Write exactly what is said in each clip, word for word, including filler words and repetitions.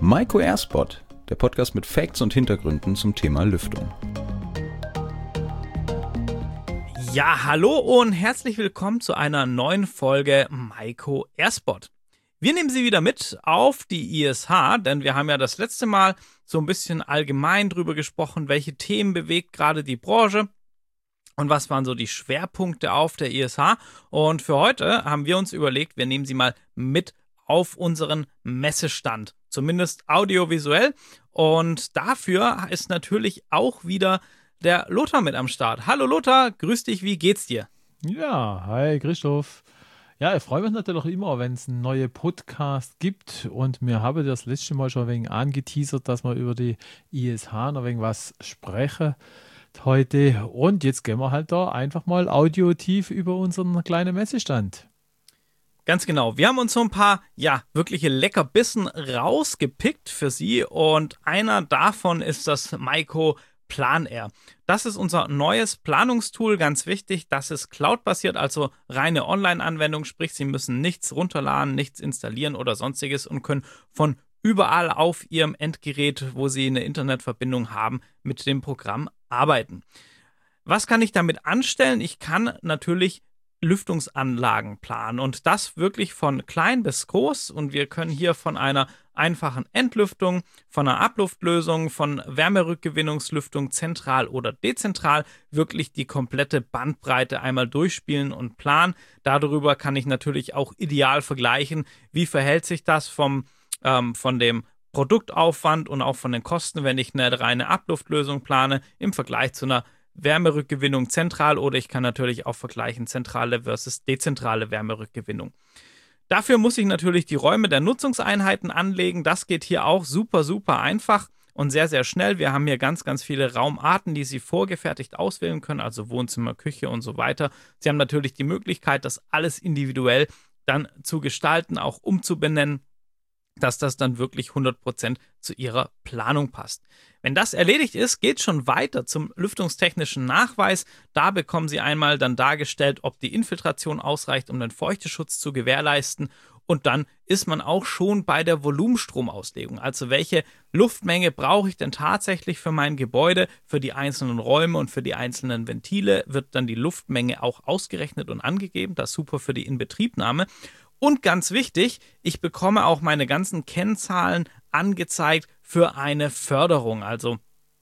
Maiko Airspot, der Podcast mit Facts und Hintergründen zum Thema Lüftung. Ja, hallo und herzlich willkommen zu einer neuen Folge Maiko Airspot. Wir nehmen Sie wieder mit auf die I S H, denn wir haben ja das letzte Mal so ein bisschen allgemein drüber gesprochen, welche Themen bewegt gerade die Branche und was waren so die Schwerpunkte auf der I S H. Und für heute haben wir uns überlegt, wir nehmen Sie mal mit auf unseren Messestand, zumindest audiovisuell. Und dafür ist natürlich auch wieder der Lothar mit am Start. Hallo Lothar, grüß dich, wie geht's dir? Ja, hi Christoph. Ja, ich freue mich natürlich immer, wenn es einen neuen Podcast gibt. Und wir haben das letzte Mal schon ein wenig angeteasert, dass wir über die I S H noch ein wenig was sprechen heute. Und jetzt gehen wir halt da einfach mal audiotief über unseren kleinen Messestand. Ganz genau. Wir haben uns so ein paar, ja, wirkliche Leckerbissen rausgepickt für Sie. Und einer davon ist das Maiko PlanAir. Das ist unser neues Planungstool, ganz wichtig. Das ist cloudbasiert, also reine Online-Anwendung, sprich, Sie müssen nichts runterladen, nichts installieren oder sonstiges und können von überall auf Ihrem Endgerät, wo Sie eine Internetverbindung haben, mit dem Programm arbeiten. Was kann ich damit anstellen? Ich kann natürlich Lüftungsanlagen planen und das wirklich von klein bis groß, und wir können hier von einer einfachen Entlüftung, von einer Abluftlösung, von Wärmerückgewinnungslüftung zentral oder dezentral wirklich die komplette Bandbreite einmal durchspielen und planen. Darüber kann ich natürlich auch ideal vergleichen, wie verhält sich das vom, ähm, von dem Produktaufwand und auch von den Kosten, wenn ich eine reine Abluftlösung plane, im Vergleich zu einer Wärmerückgewinnung zentral, oder ich kann natürlich auch vergleichen zentrale versus dezentrale Wärmerückgewinnung. Dafür muss ich natürlich die Räume der Nutzungseinheiten anlegen. Das geht hier auch super, super einfach und sehr, sehr schnell. Wir haben hier ganz, ganz viele Raumarten, die Sie vorgefertigt auswählen können, also Wohnzimmer, Küche und so weiter. Sie haben natürlich die Möglichkeit, das alles individuell dann zu gestalten, auch umzubenennen, dass das dann wirklich hundert Prozent zu Ihrer Planung passt. Wenn das erledigt ist, geht es schon weiter zum lüftungstechnischen Nachweis. Da bekommen Sie einmal dann dargestellt, ob die Infiltration ausreicht, um den Feuchteschutz zu gewährleisten. Und dann ist man auch schon bei der Volumenstromauslegung. Also welche Luftmenge brauche ich denn tatsächlich für mein Gebäude, für die einzelnen Räume und für die einzelnen Ventile wird dann die Luftmenge auch ausgerechnet und angegeben. Das ist super für die Inbetriebnahme. Und ganz wichtig, ich bekomme auch meine ganzen Kennzahlen angezeigt für eine Förderung, also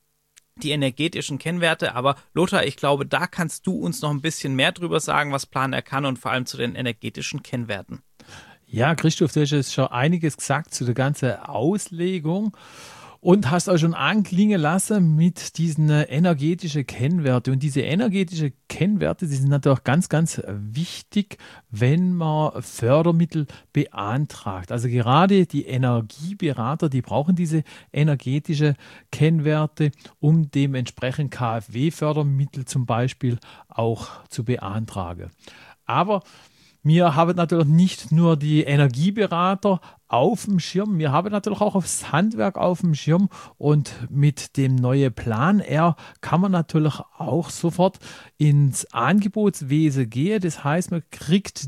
die energetischen Kennwerte. Aber Lothar, ich glaube, da kannst du uns noch ein bisschen mehr drüber sagen, was PlanAir kann und vor allem zu den energetischen Kennwerten. Ja, Christoph, du hast jetzt schon einiges gesagt zu der ganzen Auslegung und hast auch schon anklingen lassen mit diesen energetischen Kennwerten. Und diese energetischen Kennwerte, die sind natürlich ganz, ganz wichtig, wenn man Fördermittel beantragt. Also gerade die Energieberater, die brauchen diese energetischen Kennwerte, um dementsprechend K f W-Fördermittel zum Beispiel auch zu beantragen. Aber wir haben natürlich nicht nur die Energieberater auf dem Schirm, wir haben natürlich auch das Handwerk auf dem Schirm, und mit dem neuen PlanAir kann man natürlich auch sofort ins Angebotswesen gehen. Das heißt, man kriegt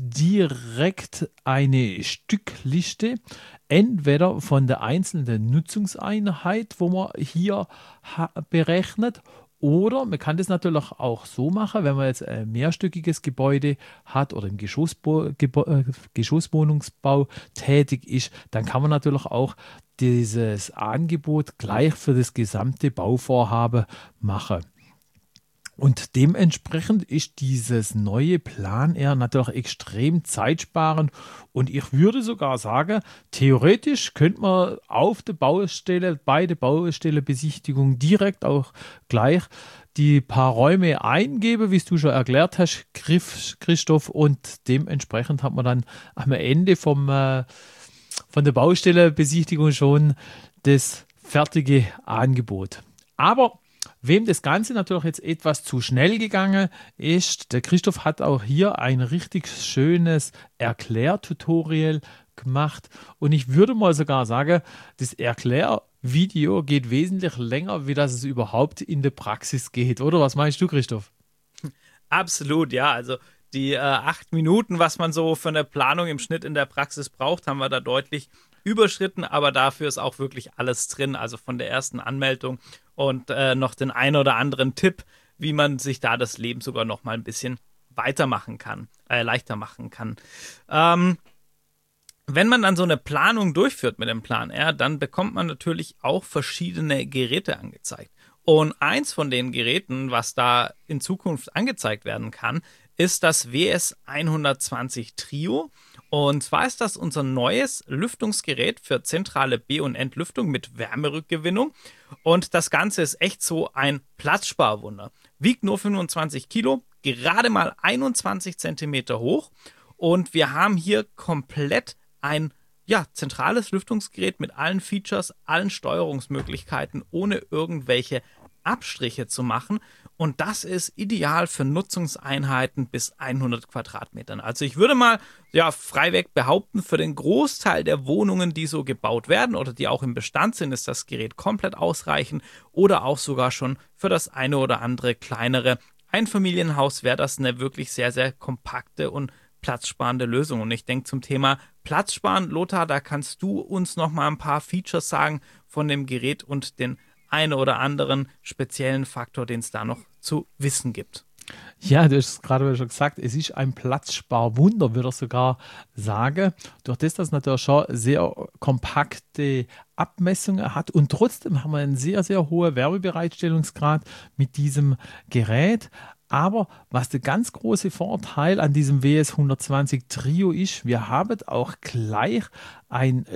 direkt eine Stückliste, entweder von der einzelnen Nutzungseinheit, wo man hier berechnet, oder man kann das natürlich auch so machen, wenn man jetzt ein mehrstöckiges Gebäude hat oder im Geschossbo- Gebo- äh, Geschosswohnungsbau tätig ist, dann kann man natürlich auch dieses Angebot gleich für das gesamte Bauvorhaben machen. Und dementsprechend ist dieses neue PlanAir natürlich extrem zeitsparend, und ich würde sogar sagen, theoretisch könnte man auf der Baustelle, bei der Baustellebesichtigung direkt auch gleich die paar Räume eingeben, wie es du schon erklärt hast, Christoph, und dementsprechend hat man dann am Ende vom, äh, von der Baustellebesichtigung schon das fertige Angebot. Aber wem das Ganze natürlich jetzt etwas zu schnell gegangen ist, der Christoph hat auch hier ein richtig schönes Erklärtutorial gemacht, und ich würde mal sogar sagen, das Erklärvideo geht wesentlich länger, wie das es überhaupt in der Praxis geht. Oder was meinst du, Christoph? Absolut, ja. Also Die äh, acht Minuten, was man so für eine Planung im Schnitt in der Praxis braucht, haben wir da deutlich überschritten, aber dafür ist auch wirklich alles drin, also von der ersten Anmeldung und äh, noch den einen oder anderen Tipp, wie man sich da das Leben sogar noch mal ein bisschen weitermachen kann, äh, leichter machen kann. Ähm, wenn man dann so eine Planung durchführt mit dem Plan R, dann bekommt man natürlich auch verschiedene Geräte angezeigt. Und eins von den Geräten, was da in Zukunft angezeigt werden kann, ist das W S hundertzwanzig Trio. Und zwar ist das unser neues Lüftungsgerät für zentrale B- und Entlüftung mit Wärmerückgewinnung. Und das Ganze ist echt so ein Platzsparwunder. Wiegt nur fünfundzwanzig Kilo, gerade mal einundzwanzig Zentimeter hoch. Und wir haben hier komplett ein ja, zentrales Lüftungsgerät mit allen Features, allen Steuerungsmöglichkeiten, ohne irgendwelche Abstriche zu machen. Und das ist ideal für Nutzungseinheiten bis hundert Quadratmetern. Also ich würde mal ja, freiweg behaupten, für den Großteil der Wohnungen, die so gebaut werden oder die auch im Bestand sind, ist das Gerät komplett ausreichend oder auch sogar schon für das eine oder andere kleinere Einfamilienhaus wäre das eine wirklich sehr, sehr kompakte und platzsparende Lösung. Und ich denke zum Thema Platzsparen, Lothar, da kannst du uns noch mal ein paar Features sagen von dem Gerät und den einen oder anderen speziellen Faktor, den es da noch zu wissen gibt. Ja, du hast es gerade schon gesagt, es ist ein Platzsparwunder, würde ich sogar sagen. Durch das, dass es natürlich schon sehr kompakte Abmessungen hat und trotzdem haben wir einen sehr, sehr hohen Wärmebereitstellungsgrad mit diesem Gerät. Aber was der ganz große Vorteil an diesem W S hundertzwanzig Trio ist, wir haben auch gleich einen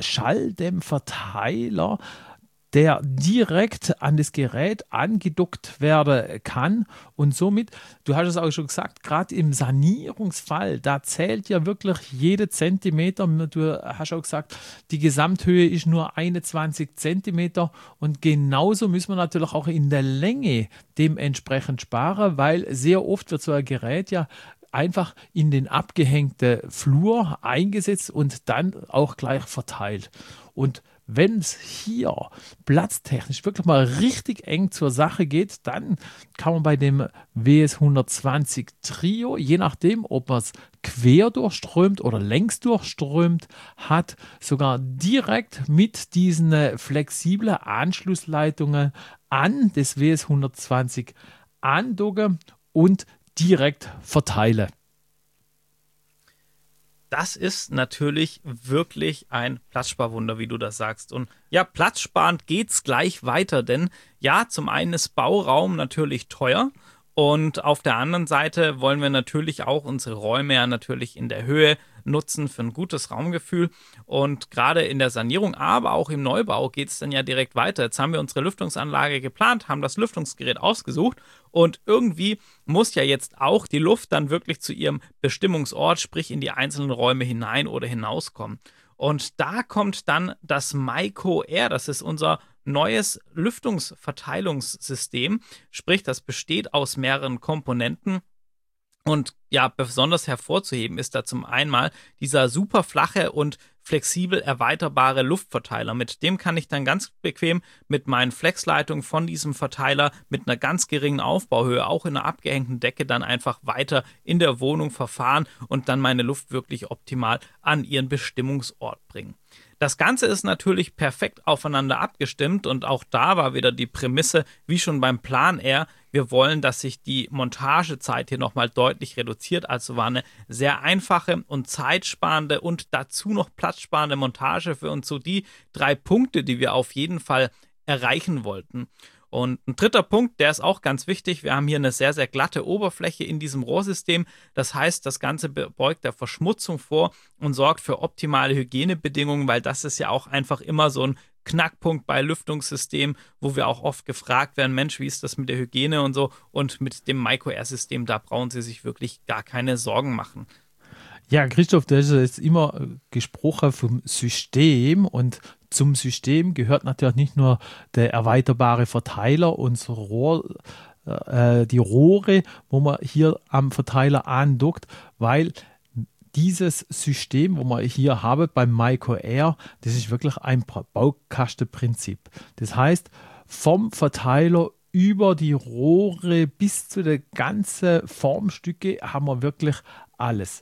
Schalldämmverteiler, der direkt an das Gerät angedockt werden kann und somit, du hast es auch schon gesagt, gerade im Sanierungsfall, da zählt ja wirklich jede Zentimeter. Du hast auch gesagt, die Gesamthöhe ist nur einundzwanzig Zentimeter und genauso müssen wir natürlich auch in der Länge dementsprechend sparen, weil sehr oft wird so ein Gerät ja einfach in den abgehängten Flur eingesetzt und dann auch gleich verteilt. Und wenn es hier platztechnisch wirklich mal richtig eng zur Sache geht, dann kann man bei dem W S hundertzwanzig Trio, je nachdem, ob man es quer durchströmt oder längs durchströmt hat, sogar direkt mit diesen flexiblen Anschlussleitungen an das W S hundertzwanzig andocken und direkt verteilen. Das ist natürlich wirklich ein Platzsparwunder, wie du das sagst. Und ja, platzsparend geht's gleich weiter, denn ja, zum einen ist Bauraum natürlich teuer und auf der anderen Seite wollen wir natürlich auch unsere Räume ja natürlich in der Höhe nutzen für ein gutes Raumgefühl und gerade in der Sanierung, aber auch im Neubau geht es dann ja direkt weiter. Jetzt haben wir unsere Lüftungsanlage geplant, haben das Lüftungsgerät ausgesucht und irgendwie muss ja jetzt auch die Luft dann wirklich zu ihrem Bestimmungsort, sprich in die einzelnen Räume hinein oder hinauskommen. Und da kommt dann das Myco Air, das ist unser neues Lüftungsverteilungssystem, sprich das besteht aus mehreren Komponenten. Und ja, besonders hervorzuheben ist da zum einen mal dieser super flache und flexibel erweiterbare Luftverteiler. Mit dem kann ich dann ganz bequem mit meinen Flexleitungen von diesem Verteiler mit einer ganz geringen Aufbauhöhe, auch in einer abgehängten Decke, dann einfach weiter in der Wohnung verfahren und dann meine Luft wirklich optimal an ihren Bestimmungsort bringen. Das Ganze ist natürlich perfekt aufeinander abgestimmt und auch da war wieder die Prämisse, wie schon beim Plan R, wir wollen, dass sich die Montagezeit hier nochmal deutlich reduziert, also war eine sehr einfache und zeitsparende und dazu noch platzsparende Montage für uns so die drei Punkte, die wir auf jeden Fall erreichen wollten. Und ein dritter Punkt, der ist auch ganz wichtig, wir haben hier eine sehr, sehr glatte Oberfläche in diesem Rohrsystem. Das heißt, das Ganze beugt der Verschmutzung vor und sorgt für optimale Hygienebedingungen, weil das ist ja auch einfach immer so ein Knackpunkt bei Lüftungssystemen, wo wir auch oft gefragt werden, Mensch, wie ist das mit der Hygiene und so. Und mit dem Myco Air-System, da brauchen Sie sich wirklich gar keine Sorgen machen. Ja, Christoph, du hast jetzt immer gesprochen vom System und zum System gehört natürlich nicht nur der erweiterbare Verteiler, unser Rohr, äh, die Rohre, wo man hier am Verteiler andockt, weil dieses System, wo wir hier haben beim Myco Air, das ist wirklich ein Baukastenprinzip. Das heißt, vom Verteiler über die Rohre bis zu den ganzen Formstücke haben wir wirklich alles.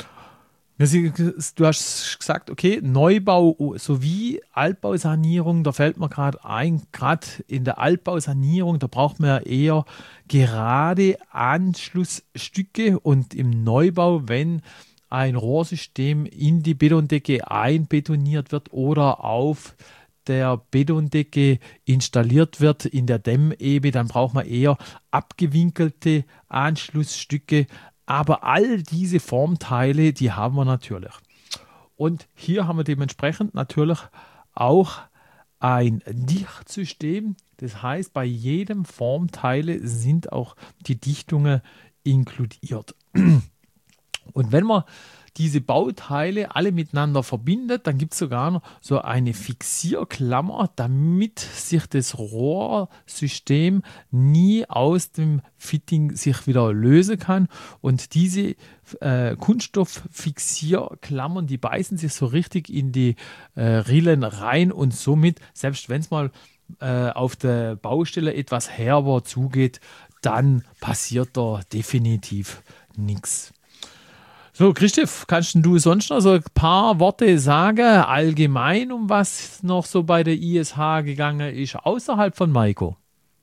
Du hast gesagt, okay, Neubau sowie Altbausanierung, da fällt mir gerade ein, gerade in der Altbausanierung, da braucht man ja eher gerade Anschlussstücke, und im Neubau, wenn ein Rohrsystem in die Betondecke einbetoniert wird oder auf der Betondecke installiert wird in der Dämmebe, dann braucht man eher abgewinkelte Anschlussstücke. Aber all diese Formteile, die haben wir natürlich. Und hier haben wir dementsprechend natürlich auch ein Dichtsystem. Das heißt, bei jedem Formteile sind auch die Dichtungen inkludiert. Und wenn man diese Bauteile alle miteinander verbindet, dann gibt es sogar noch so eine Fixierklammer, damit sich das Rohrsystem nie aus dem Fitting sich wieder lösen kann. Und diese äh, Kunststofffixierklammern, die beißen sich so richtig in die äh, Rillen rein, und somit, selbst wenn es mal äh, auf der Baustelle etwas herber zugeht, dann passiert da definitiv nichts. So, Christoph, kannst du sonst noch so ein paar Worte sagen, allgemein, um was noch so bei der I S H gegangen ist, außerhalb von Maiko?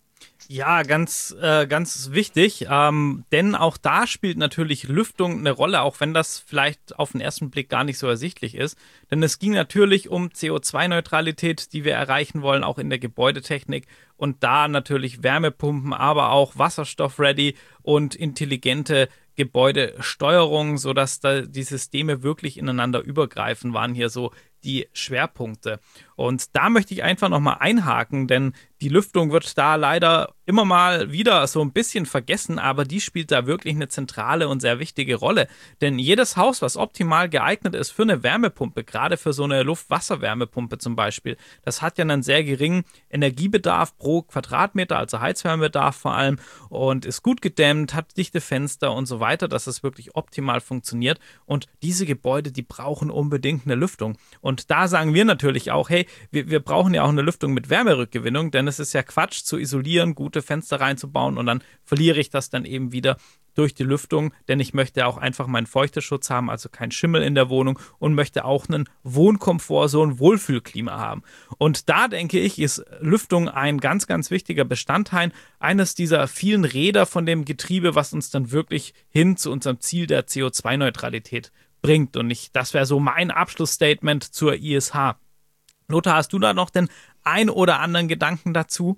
Ja, ganz, äh, ganz wichtig, ähm, denn auch da spielt natürlich Lüftung eine Rolle, auch wenn das vielleicht auf den ersten Blick gar nicht so ersichtlich ist. Denn es ging natürlich um C O zwei Neutralität, die wir erreichen wollen, auch in der Gebäudetechnik. Und da natürlich Wärmepumpen, aber auch Wasserstoff-ready und intelligente Gebäudesteuerung, sodass da die Systeme wirklich ineinander übergreifen, waren hier so die Schwerpunkte. Und da möchte ich einfach nochmal einhaken, denn die Lüftung wird da leider immer mal wieder so ein bisschen vergessen, aber die spielt da wirklich eine zentrale und sehr wichtige Rolle. Denn jedes Haus, was optimal geeignet ist für eine Wärmepumpe, gerade für so eine Luft-Wasser-Wärmepumpe zum Beispiel, das hat ja einen sehr geringen Energiebedarf pro Quadratmeter, also Heizwärmebedarf vor allem, und ist gut gedämmt, hat dichte Fenster und so weiter, dass es wirklich optimal funktioniert. Und diese Gebäude, die brauchen unbedingt eine Lüftung. Und da sagen wir natürlich auch, hey, wir, wir brauchen ja auch eine Lüftung mit Wärmerückgewinnung, denn es ist ja Quatsch zu isolieren, gute Fenster reinzubauen und dann verliere ich das dann eben wieder durch die Lüftung, denn ich möchte auch einfach meinen Feuchteschutz haben, also kein Schimmel in der Wohnung, und möchte auch einen Wohnkomfort, so ein Wohlfühlklima haben. Und da denke ich, ist Lüftung ein ganz, ganz wichtiger Bestandteil, eines dieser vielen Räder von dem Getriebe, was uns dann wirklich hin zu unserem Ziel der C O zwei Neutralität bringt. Und ich, das wäre so mein Abschlussstatement zur I S H. Lothar, hast du da noch den ein oder anderen Gedanken dazu?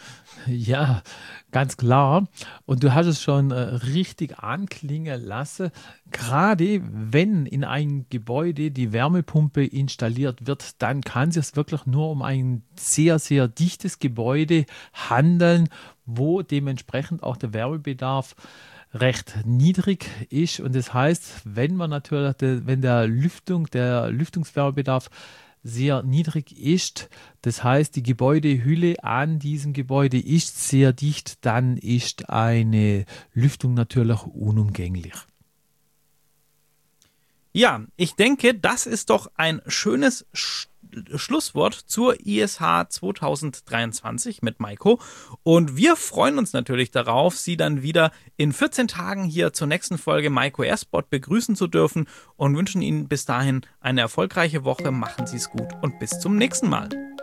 Ja, ganz klar. Und du hast es schon äh, richtig anklingen lassen. Gerade wenn in ein Gebäude die Wärmepumpe installiert wird, dann kann es sich wirklich nur um ein sehr, sehr dichtes Gebäude handeln, wo dementsprechend auch der Wärmebedarf recht niedrig ist. Und das heißt, wenn man natürlich, wenn der Lüftung, der Lüftungswärmebedarf sehr niedrig ist, das heißt, die Gebäudehülle an diesem Gebäude ist sehr dicht, dann ist eine Lüftung natürlich unumgänglich. Ja, ich denke, das ist doch ein schönes Sch- Schlusswort zur I S H zwanzig dreiundzwanzig mit Maiko. Und wir freuen uns natürlich darauf, Sie dann wieder in vierzehn Tagen hier zur nächsten Folge Maiko Airsport begrüßen zu dürfen und wünschen Ihnen bis dahin eine erfolgreiche Woche. Machen Sie es gut und bis zum nächsten Mal.